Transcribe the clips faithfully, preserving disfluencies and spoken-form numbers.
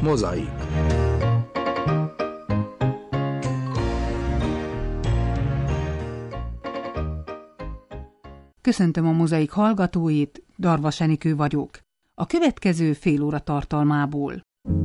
Mozaik. Köszöntöm a Mozaik hallgatóit, Darvas Enikő vagyok. A következő fél óra tartalmából.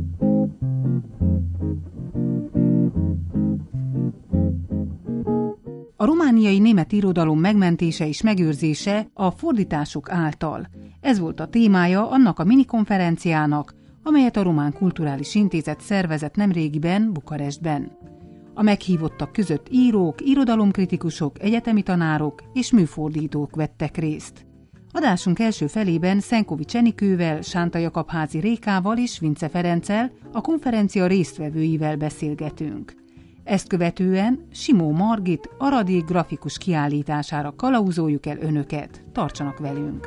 A romániai német irodalom megmentése és megőrzése a fordítások által. Ez volt a témája annak a minikonferenciának, amelyet a Román Kulturális Intézet szervezett nemrégiben Bukarestben. A meghívottak között írók, irodalomkritikusok, egyetemi tanárok és műfordítók vettek részt. Adásunk első felében Szenkovics Enikővel, Sánta Jakabházi Rékával és Vince Ferenccel, a konferencia résztvevőivel beszélgetünk. Ezt követően Simó Margit aradi grafikus kiállítására kalauzoljuk el önöket. Tartsanak velünk!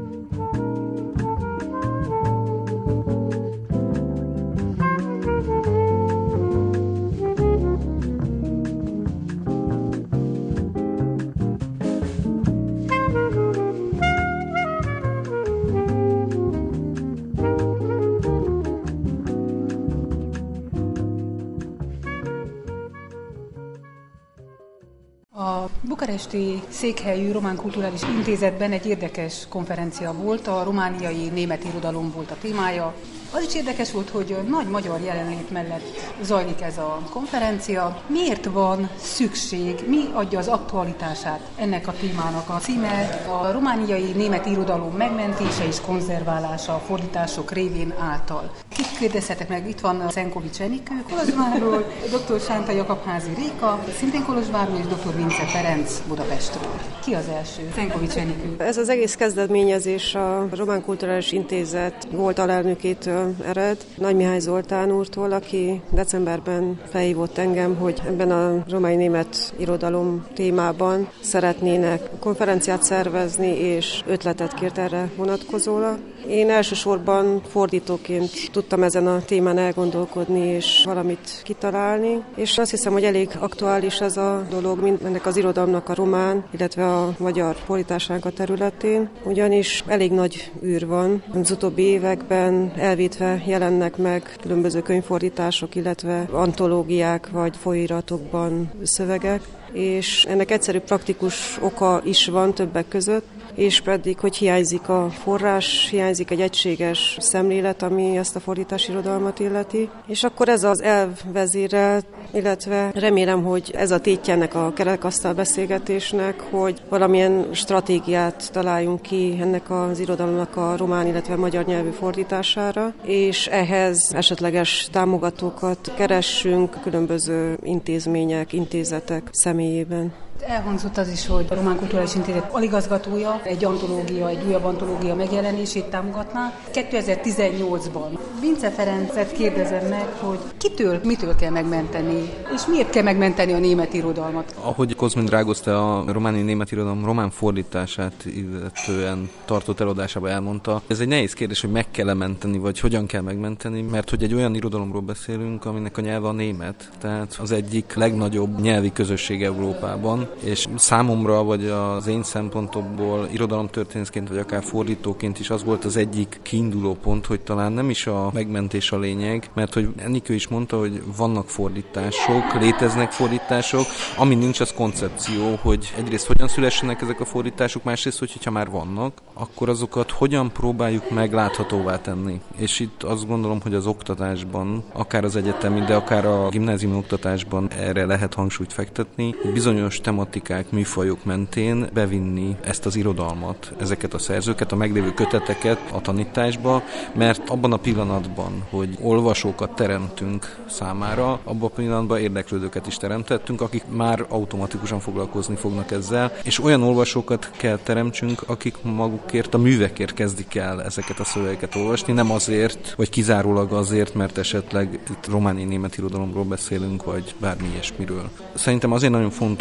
A bukaresti székhelyű Román Kulturális Intézetben egy érdekes konferencia volt, a romániai német irodalom volt a témája. Az is érdekes volt, hogy nagy magyar jelenlét mellett zajlik ez a konferencia. Miért van szükség, mi adja az aktualitását ennek a témának? A címe a romániai német irodalom megmentése és konzerválása a fordítások révén által. Kit kérdezhetek meg? Itt van Szenkovics Enikő Kolozsvárról, dr. Sánta Jakabházi Réka, szintén Kolozsvárról, és dr. Vince Ferenc Budapestről. Ki az első? Szenkovics Enikő. Ez az egész kezdeményezés a Román Kulturális Intézet volt alelnökétől ered, Nagy Mihály Zoltán úrtól, aki decemberben felhívott engem, hogy ebben a román-német irodalom témában szeretnének konferenciát szervezni, és ötletet kért erre vonatkozólag. Én elsősorban fordítóként tudtam ezen a témán elgondolkodni, és valamit kitalálni, és azt hiszem, hogy elég aktuális ez a dolog, mint ennek az irodalomnak a román, illetve a magyar fordításának a területén, ugyanis elég nagy űr van. Az utóbbi években elvétve jelennek meg különböző könyvfordítások, illetve antológiák vagy folyóiratokban szövegek, és ennek egyszerű praktikus oka is van többek között, és pedig, hogy hiányzik a forrás, hiányzik egy egységes szemlélet, ami ezt a fordítási irodalmat illeti. És akkor ez az elv vezérel, illetve remélem, hogy ez a tétje ennek a kerekasztal beszélgetésnek, hogy valamilyen stratégiát találjunk ki ennek az irodalomnak a román, illetve magyar nyelvű fordítására, és ehhez esetleges támogatókat keressünk különböző intézmények, intézetek személyében. Elhangzott az is, hogy a Román Kulturális Intézet aligazgatója egy antológia, egy újabb antológia megjelenését támogatná. kétezer-tizennyolcban Vince Ferencet kérdezem meg, hogy kitől, mitől kell megmenteni, és miért kell megmenteni a német irodalmat? Ahogy Kozmin Drágoszte a romániai német irodalom román fordítását illetően tartott előadásában elmondta, ez egy nehéz kérdés, hogy meg kell menteni, vagy hogyan kell megmenteni, mert hogy egy olyan irodalomról beszélünk, aminek a nyelve a német, tehát az egyik legnagyobb nyelvi közösség Európában, és számomra, vagy az én szempontomból irodalomtörténészként, vagy akár fordítóként is az volt az egyik kiinduló pont, hogy talán nem is a megmentés a lényeg, mert hogy Enikő is mondta, hogy vannak fordítások, léteznek fordítások, ami nincs, az koncepció, hogy egyrészt hogyan szülessenek ezek a fordítások, másrészt, hogyha már vannak, akkor azokat hogyan próbáljuk meg láthatóvá tenni. És itt azt gondolom, hogy az oktatásban, akár az egyetemi, de akár a gimnáziumi oktatásban erre lehet hangsúlyt fektetni, bizonyos tematikák, műfajok mentén bevinni ezt az irodalmat, ezeket a szerzőket, a meglévő köteteket a tanításba, mert abban a pillanatban, hogy olvasókat teremtünk számára, abban a pillanatban érdeklődőket is teremtettünk, akik már automatikusan foglalkozni fognak ezzel, és olyan olvasókat kell teremtsünk, akik magukért, a művekért kezdik el ezeket a szövegeket olvasni, nem azért, vagy kizárólag azért, mert esetleg itt romániai német irodalomról beszélünk, vagy bármi ilyesmiről. Szerintem azért nagyon fontos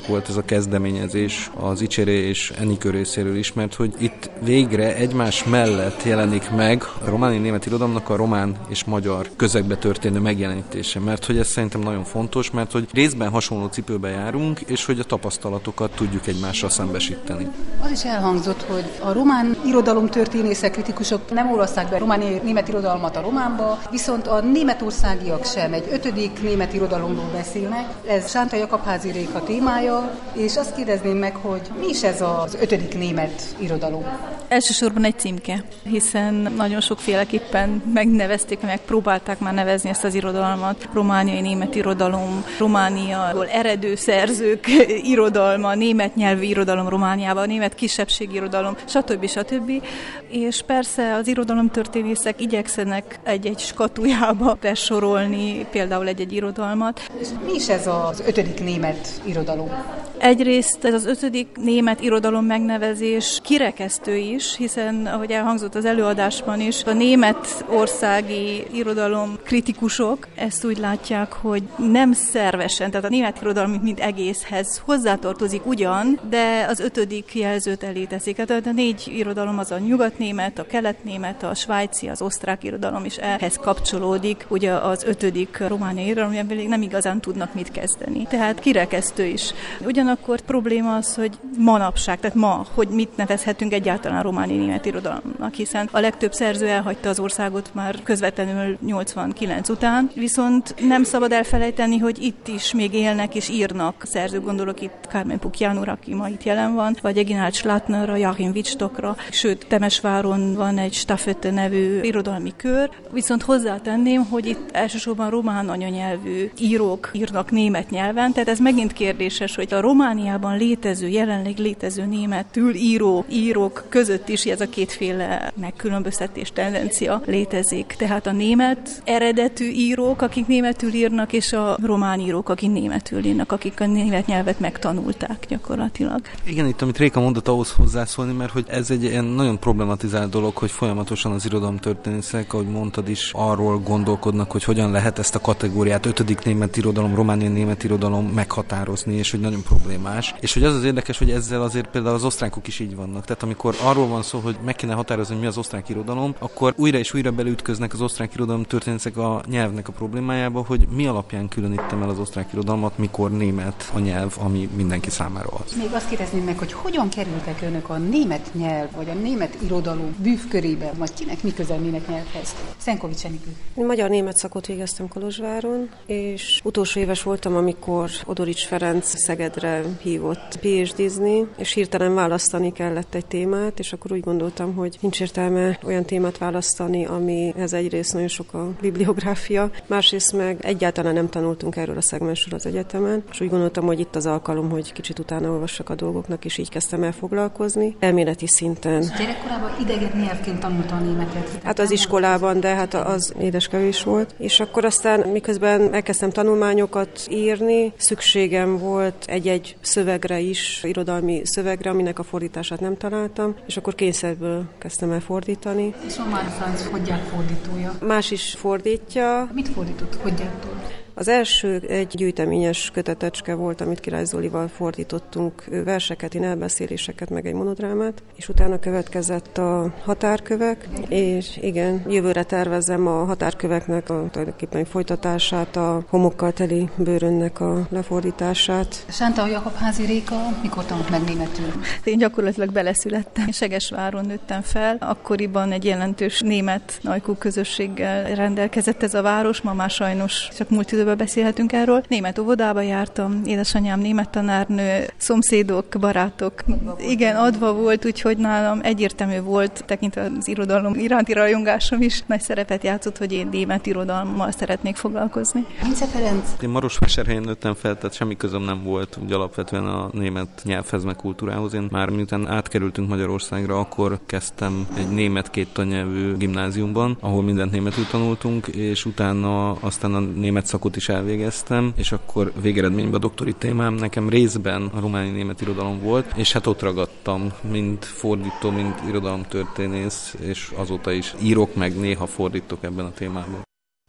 volt ez a kezdeményezés az Icéré és Enikő részéről is, mert hogy itt végre egymás mellett jelenik meg a románi német irodalomnak a román és magyar közegbe történő megjelenítése, mert hogy ez szerintem nagyon fontos, mert hogy részben hasonló cipőbe járunk, és hogy a tapasztalatokat tudjuk egymással szembesíteni. Az is elhangzott, hogy a román irodalomtörténészek, kritikusok nem olvasszák be a román német irodalmat a románba, viszont a németországiak sem egy ötödik német irodalomról beszélnek. Ez Sánta Jakab-házi Réka témája, és azt kérdezném meg, hogy mi is ez az ötödik német irodalom? Elsősorban egy címke, hiszen nagyon sokféleképpen megnevezték, megpróbálták már nevezni ezt az irodalmat. Romániai német irodalom, Romániából eredő szerzők irodalma, német nyelvű irodalom Romániában, német kisebbségi irodalom, stb. stb. És persze az irodalomtörténészek igyekszenek egy-egy skatujába besorolni például egy-egy irodalmat. És mi is ez az ötödik német irodalom? Egyrészt ez az ötödik német irodalom megnevezés kirekesztő is, hiszen, ahogy elhangzott az előadásban is, a német országi irodalom kritikusok ezt úgy látják, hogy nem szervesen, tehát a német irodalom mint egészhez hozzátartozik ugyan, de az ötödik jelzőt elé teszik. Tehát a négy irodalom az a nyugatnémet, a keletnémet, a svájci, az osztrák irodalom is ehhez kapcsolódik. Ugye az ötödik romániai irodalom pedig nem igazán tudnak mit kezdeni. Tehát kirekesztő is. Ugyanakkor probléma az, hogy manapság, tehát ma, hogy mit nevezhetünk egyáltalán romániai német irodalomnak, hiszen a legtöbb szerző elhagyta az országot már közvetlenül nyolcvankilenc után, viszont nem szabad elfelejteni, hogy itt is még élnek és írnak szerzők, gondolok itt Carmen Pukianura, aki ma itt jelen van, vagy Eginald Schlatnerra, Joachim Wittstockra, sőt Temesváron van egy Stafette nevű irodalmi kör, viszont hozzátenném, hogy itt elsősorban román anyanyelvű írók írnak német nyelven, tehát ez megint kérdéses, hogy a Romániában létező, jelenleg létező németül író írók között is ez a kétféle megkülönböztetés tendencia létezik. Tehát a német eredetű írók, akik németül írnak, és a román írók, akik németül írnak, akik a német nyelvet megtanulták gyakorlatilag. Igen, itt amit Réka mondott, ahhoz hozzászólni, mert hogy ez egy ilyen nagyon problematizált dolog, hogy folyamatosan az irodalomtörténészek, ahogy mondtad is, arról gondolkodnak, hogy hogyan lehet ezt a kategóriát, ötödik német irodalom, romániai német irodalom meghatározni, és hogy nagyon problémás. És hogy az az érdekes, hogy ezzel azért például az osztrákok is így vannak. Tehát amikor arról van szó, hogy meg kéne határozni, hogy mi az osztrák irodalom, akkor újra és újra beleütköznek az osztrák irodalomtörténészek a nyelvnek a problémájába, hogy mi alapján különítem el az osztrák irodalmat, mikor német a nyelv, ami mindenki számára az. Még azt kérdezném meg, hogy hogyan kerültek önök a német nyelv, vagy a német irodalom bűvkörébe, vagy kinek mi közel német nyelvhez? Szenkovics Enikő. Magyar-német szakot végeztem Kolozsváron, és utolsó éves voltam, amikor Odorics Ferenc Szegedre hívott pé há dé-zni, és hirtelen választani kellett egy témát, és akkor úgy gondoltam, hogy nincs értelme olyan témát választani, amihez egyrészt nagyon sok a bibliográfia, másrészt meg egyáltalán nem tanultunk erről a szegmensről az egyetemen, és úgy gondoltam, hogy itt az alkalom, hogy kicsit utána olvassak a dolgoknak, és így kezdtem el foglalkozni, elméleti szinten. És gyerekkorában idegen nyelvként tanulta a németet? Hát az iskolában, de hát az édeskevés volt. És akkor aztán miközben elkezdtem tanulmányokat írni, szükségem volt egy-egy szövegre is, irodalmi szövegre, aminek a fordítását nem találtam, és akkor kényszerből kezdtem el fordítani. És Roman Franz Hogyák fordítója? Más is fordítja. Mit fordított Hogyáktól? Az első egy gyűjteményes kötetecske volt, amit Király Zolival fordítottunk, verseket, én elbeszéléseket, meg egy monodrámát, és utána következett a határkövek, és igen, jövőre tervezem a határköveknek a tulajdonképpen folytatását, a homokkal teli bőrönnek a lefordítását. Sánta Jakab-házi Réka mikor tanult meg németül? Én gyakorlatilag beleszülettem. Segesváron nőttem fel, akkoriban egy jelentős német najkú közösséggel rendelkezett ez a város, ma már sajnos csak múlt időben beszélhetünk erről. Német óvodába jártam, édesanyám német tanárnő, szomszédok, barátok. Igen, adva volt, úgyhogy nálam egyértelmű volt, tekintve az irodalom iránti rajongásom is nagy szerepet játszott, hogy én német irodalommal szeretnék foglalkozni. Vince Ferenc. Én Marosvásárhelyen nőttem fel, tehát semmi közöm nem volt úgy alapvetően a német nyelvhez, meg kultúrához. Én már miután átkerültünk Magyarországra, akkor kezdtem egy német két tannyelvű gimnáziumban, ahol mindent németül tanultunk, és utána aztán a német szakot is elvégeztem, és akkor végeredményben a doktori témám nekem részben a románi német irodalom volt, és hát ott ragadtam, mind fordító, mind irodalomtörténész, és azóta is írok, meg néha fordítok ebben a témában.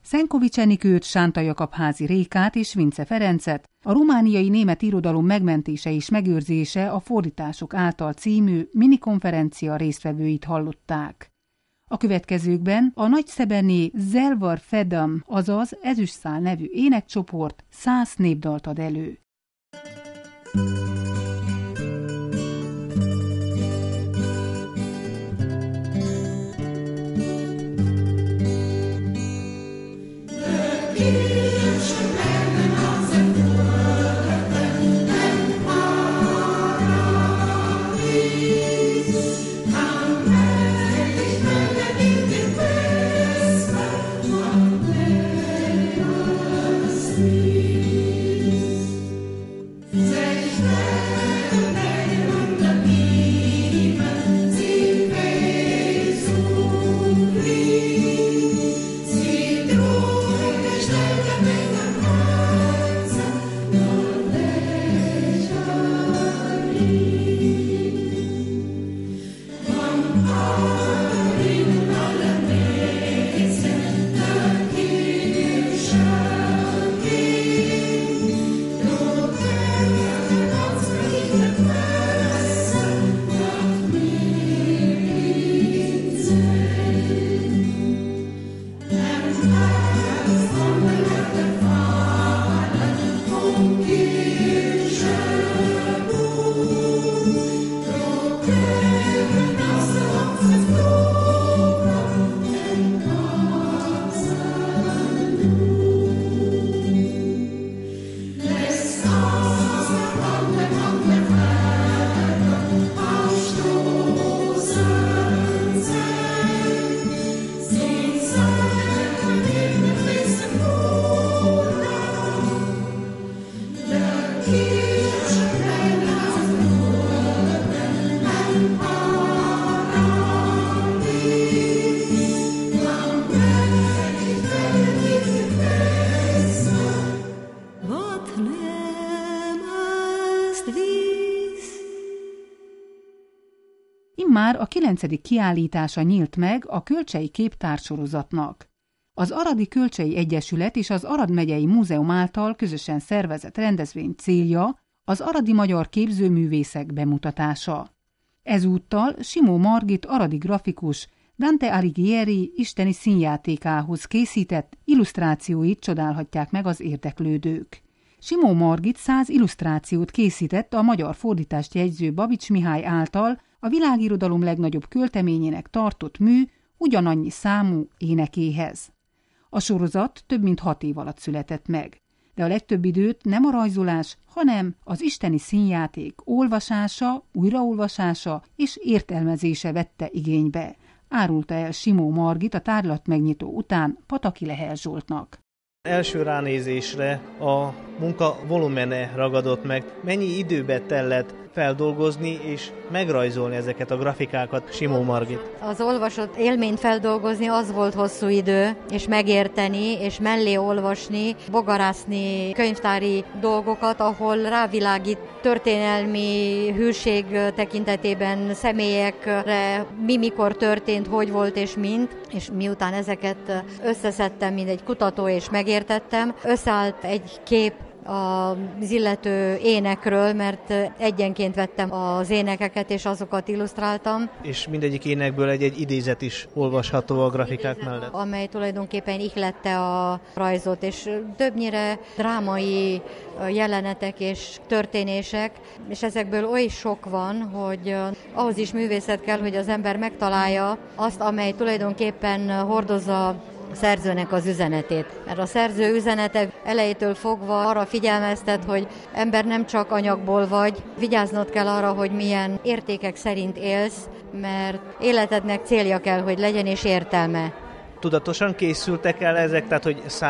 Szenkovics Enikőt, Sánta Jakab-házi Rékát és Vince Ferencet, a romániai német irodalom megmentése és megőrzése a fordítások által című minikonferencia résztvevőit hallották. A következőkben a nagyszebené Zelvar Fedam, azaz Ezüstszál nevű énekcsoport száz népdalt ad elő. Immár a kilencedik kiállítása nyílt meg a Kölcsei Képtársorozatnak. Az Aradi Kölcsei Egyesület és az Arad megyei múzeum által közösen szervezett rendezvény célja az aradi magyar képzőművészek bemutatása. Ezúttal Simó Margit aradi grafikus Dante Alighieri isteni színjátékához készített illusztrációit csodálhatják meg az érdeklődők. Simó Margit száz illusztrációt készített a magyar fordítást jegyző Babics Mihály által a világirodalom legnagyobb költeményének tartott mű ugyanannyi számú énekéhez. A sorozat több mint hat év alatt született meg, de a legtöbb időt nem a rajzolás, hanem az isteni színjáték olvasása, újraolvasása és értelmezése vette igénybe, árulta el Simó Margit a tárlat megnyitó után Pataki Lehel Zsoltnak. Első ránézésre a munka volumene ragadott meg. Mennyi időbe tellett feldolgozni és megrajzolni ezeket a grafikákat, Simó Margit? Az olvasott élményt feldolgozni az volt hosszú idő, és megérteni, és mellé olvasni, bogarászni könyvtári dolgokat, ahol rávilágít történelmi hűség tekintetében személyekre, mi mikor történt, hogy volt és mint, és miután ezeket összeszedtem, mint egy kutató, és megértettem, összeállt egy kép az illető énekről, mert egyenként vettem az énekeket, és azokat illusztráltam. És mindegyik énekből egy-egy idézet is olvasható a grafikák idézet, mellett. Amely tulajdonképpen ihlette a rajzot, és többnyire drámai jelenetek és történések, és ezekből oly sok van, hogy ahhoz is művészet kell, hogy az ember megtalálja azt, amely tulajdonképpen hordozza a szerzőnek az üzenetét. Mert a szerző üzenete elejétől fogva arra figyelmeztet, hogy ember nem csak anyagból vagy, vigyáznod kell arra, hogy milyen értékek szerint élsz, mert életednek célja kell, hogy legyen és értelme. Tudatosan készültek el ezek, tehát hogy száz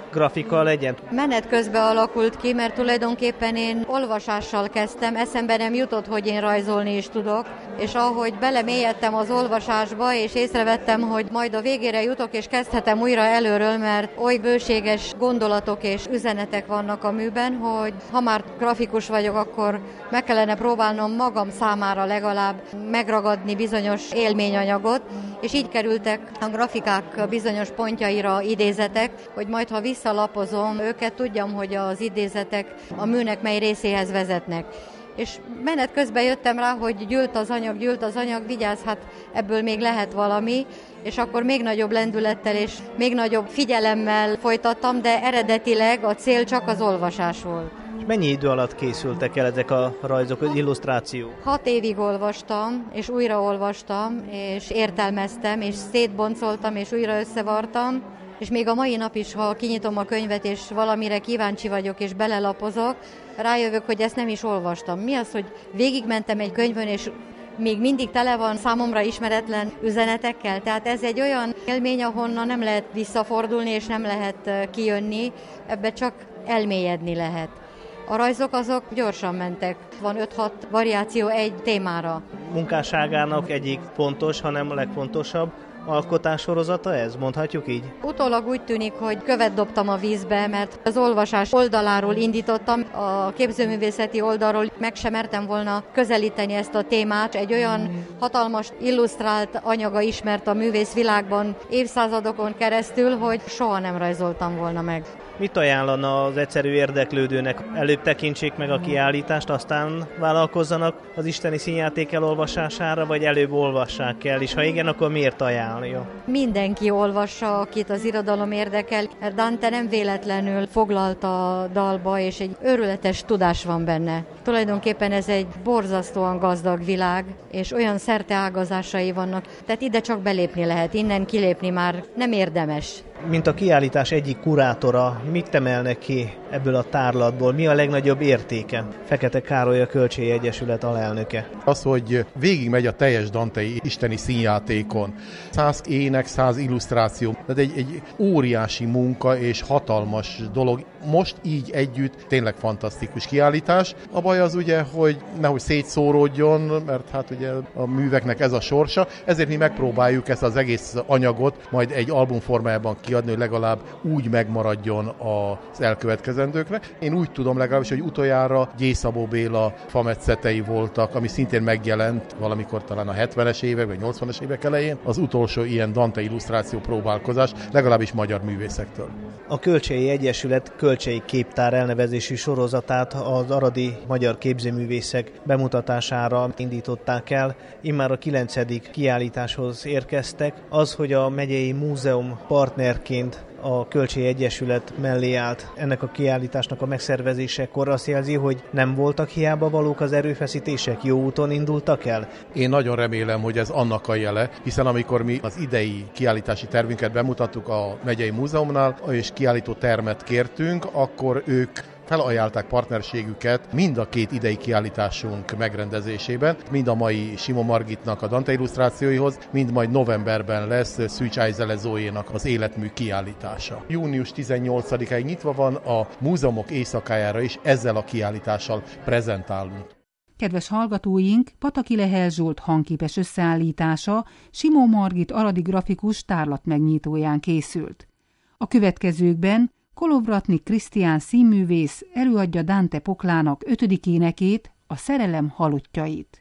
grafika legyen? Menet közben alakult ki, mert tulajdonképpen én olvasással kezdtem, eszembe nem jutott, hogy én rajzolni is tudok, és ahogy belemélyedtem az olvasásba, és észrevettem, hogy majd a végére jutok, és kezdhetem újra előről, mert oly bőséges gondolatok és üzenetek vannak a műben, hogy ha már grafikus vagyok, akkor meg kellene próbálnom magam számára legalább megragadni bizonyos élményanyagot, és így kerültek a grafikák bizonyos pontjaira idézetek, hogy majd ha visszalapozom őket, tudjam, hogy az idézetek a műnek mely részéhez vezetnek. És menet közben jöttem rá, hogy gyűlt az anyag, gyűlt az anyag, vigyázz, hát ebből még lehet valami, és akkor még nagyobb lendülettel és még nagyobb figyelemmel folytattam, de eredetileg a cél csak az olvasás volt. És mennyi idő alatt készültek el ezek a rajzok, az illusztrációk? Hat évig olvastam, és újra olvastam, és értelmeztem, és szétboncoltam, és újra összevartam, és még a mai nap is, ha kinyitom a könyvet, és valamire kíváncsi vagyok, és belelapozok, rájövök, hogy ezt nem is olvastam. Mi az, hogy végigmentem egy könyvön, és még mindig tele van számomra ismeretlen üzenetekkel? Tehát ez egy olyan élmény, ahonnan nem lehet visszafordulni, és nem lehet kijönni, ebbe csak elmélyedni lehet. A rajzok azok gyorsan mentek, van öt-hat variáció egy témára. Munkásságának egyik fontos, hanem a legfontosabb alkotássorozata ez, mondhatjuk így? Utólag úgy tűnik, hogy követ dobtam a vízbe, mert az olvasás oldaláról indítottam, a képzőművészeti oldalról meg sem mertem volna közelíteni ezt a témát. Egy olyan hatalmas illusztrált anyaga ismert a művészvilágban évszázadokon keresztül, hogy soha nem rajzoltam volna meg. Mit ajánlana az egyszerű érdeklődőnek? Előbb tekintsék meg a kiállítást, aztán vállalkozzanak az isteni színjáték elolvasására, vagy előbb olvassák el, és ha igen, akkor miért ajánlja? Mindenki olvassa, akit az irodalom érdekel, mert Dante nem véletlenül foglalta a dalba, és egy őrületes tudás van benne. Tulajdonképpen ez egy borzasztóan gazdag világ, és olyan szerteágazásai vannak, tehát ide csak belépni lehet, innen kilépni már nem érdemes. Mint a kiállítás egyik kurátora, mit emelnek ki ebből a tárlatból? Mi a legnagyobb értéke? Fekete Károly, a Kölcsei Egyesület alelnöke. Az, hogy végigmegy a teljes dantei isteni színjátékon. Száz ének, száz illusztráció. Tehát egy, egy óriási munka és hatalmas dolog. Most így együtt tényleg fantasztikus kiállítás. A baj az ugye, hogy nehogy szétszóródjon, mert hát ugye a műveknek ez a sorsa. Ezért mi megpróbáljuk ezt az egész anyagot majd egy albumformájában kiadni, hogy legalább úgy megmaradjon az elkövetkezendőkre. Én úgy tudom legalábbis, hogy utoljára Gyész Szabó Béla fametszetei voltak, ami szintén megjelent valamikor talán a hetvenes évek vagy nyolcvanas évek elején. Az utolsó ilyen Dante illusztráció próbálkozás, legalábbis magyar művészektől. A Kölcsei Egyesület Kölcsei Képtár elnevezésű sorozatát az aradi magyar képzőművészek bemutatására indították el. Immár a kilencedik kiállításhoz érkeztek. Az, hogy a Megyei Múzeum partnerként a Kölcsei Egyesület mellé állt ennek a kiállításnak a megszervezésekor, azt jelzi, hogy nem voltak hiába valók az erőfeszítések, jó úton indultak el? Én nagyon remélem, hogy ez annak a jele, hiszen amikor mi az idei kiállítási tervünket bemutattuk a Megyei Múzeumnál, és kiállító termet kértünk, akkor ők felajánlták partnerségüket mind a két idei kiállításunk megrendezésében, mind a mai Simon Margitnak a Dante illusztrációihoz, mind majd novemberben lesz Szűcs Ájzele Zóénak az életmű kiállítása. június tizennyolcadikáig nyitva van, a múzeumok éjszakájára is ezzel a kiállítással prezentálunk. Kedves hallgatóink, Pataki Lehel Zsolt hangképes összeállítása Simon Margit aradi grafikus tárlat megnyitóján készült. A következőkben Kolovratnik Krisztián színművész előadja Dante poklának ötödik énekét, a szerelem halottjait.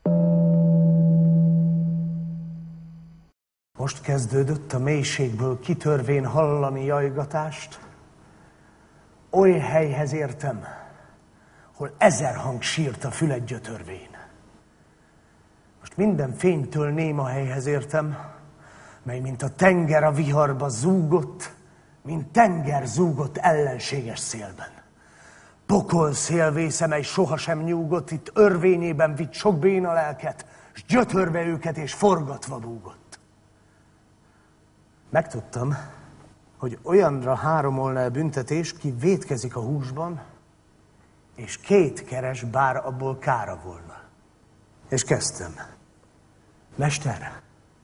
Most kezdődött a mélységből kitörvén hallani jajgatást. Oly helyhez értem, hol ezer hang sírt a füled gyötörvén. Most minden fénytől néma helyhez értem, mely mint a tenger a viharba zúgott, mint tenger zúgott ellenséges szélben. Pokol szélvésze, mely sohasem nyúgott, itt örvényében vitt sok béna lelket, s gyötörve őket és forgatva búgott. Megtudtam, hogy olyanra háromolna el büntetés, ki vétkezik a húsban, és két keres, bár abból kára volna. És kezdtem. Mester,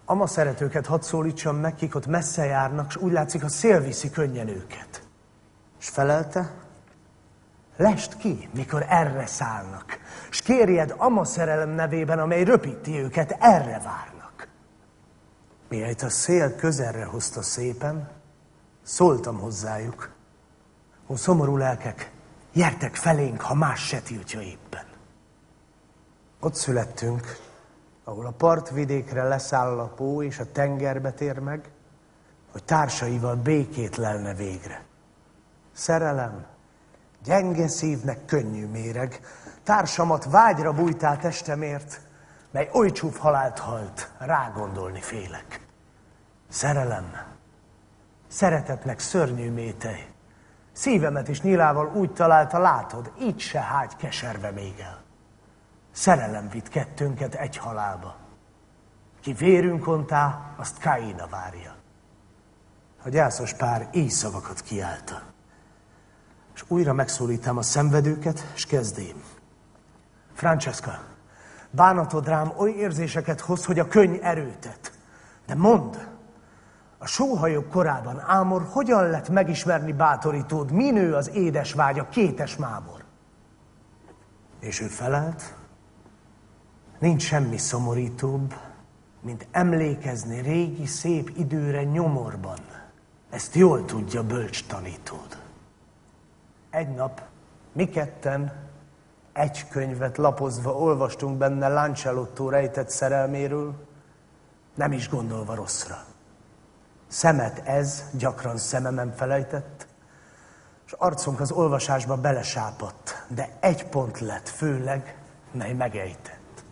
Ama szeretőket hadd szólítsam meg, kik ott messze járnak, s úgy látszik, a szél viszi könnyen őket. S felelte, lest ki, mikor erre szállnak, s kérjed ama szerelem nevében, amely röpíti őket, erre várnak. Mihelyt a szél közelre hozta szépen, szóltam hozzájuk, ó szomorú lelkek, gyertek felénk, ha más se tiltja éppen. Ott születtünk, ahol a partvidékre leszáll a pó, és a tengerbe tér meg, hogy társaival békét lelne végre. Szerelem, gyenge szívnek könnyű méreg, társamat vágyra bújtál testemért, mely oly csúf halált halt, rá gondolni félek. Szerelem, szeretetnek szörnyű métej, szívemet is nyilával úgy találta, látod, így se hágy keserve még el. Szerelem vitt kettőnket egy halálba. Ki vérünk ontá, azt Káina várja. A gyászos pár így szavakat kiálta. És újra megszólítám a szenvedőket, és kezdém. Francesca, bánatod rám oly érzéseket hoz, hogy a könny erőtet. De mondd, a sóhajok korában Ámor hogyan lett megismerni bátorítód, minő az édes vágya, kétes mámor? És ő felelt, nincs semmi szomorítóbb, mint emlékezni régi szép időre nyomorban. Ezt jól tudja bölcs tanítód. Egy nap mi ketten egy könyvet lapozva olvastunk benne Lancelotto rejtett szerelméről, nem is gondolva rosszra. Szemet ez gyakran szememen felejtett, és arcunk az olvasásba belesápadt, de egy pont lett főleg, mely megejtett.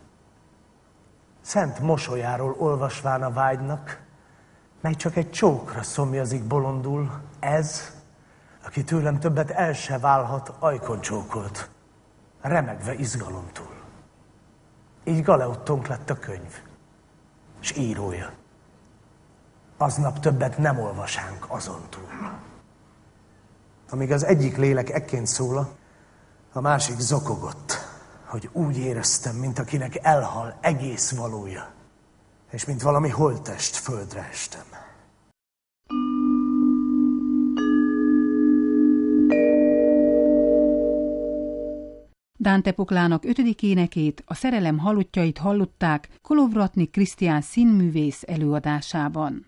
Szent mosolyáról olvasván a vágynak, mely csak egy csókra szomjazik bolondul, ez, aki tőlem többet el se válhat, ajkon csókolt, remegve izgalomtól. Így Galeottónk lett a könyv, s írója. Aznap többet nem olvasánk azon túl. Amíg az egyik lélek ekként szóla, a másik zokogott, hogy úgy éreztem, mint akinek elhal egész valója, és mint valami holttest földre estem. Dante Poklának ötödik énekét, a Szerelem halottjait hallották Kolovratnik Krisztián színművész előadásában.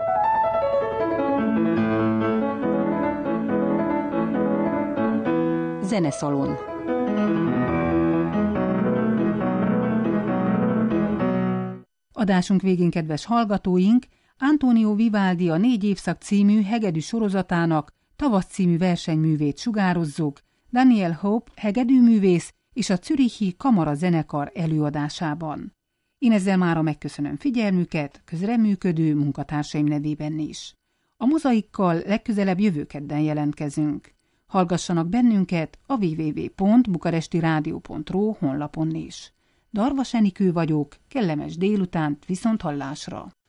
Zeneszalon. Adásunk végén, kedves hallgatóink, Antonio Vivaldi a Négy évszak című hegedű sorozatának Tavasz című versenyművét sugározzuk, Daniel Hope hegedűművész és a Zürichi Kamara Zenekar előadásában. Én ezzel mára megköszönöm figyelmüket, közreműködő munkatársaim nevében is. A mozaikkal legközelebb jövő kedden jelentkezünk. Hallgassanak bennünket a double-u double-u double-u pont bukaresti rádió pont ro honlapon is. Darvas Enikő vagyok, kellemes délutánt, viszont hallásra!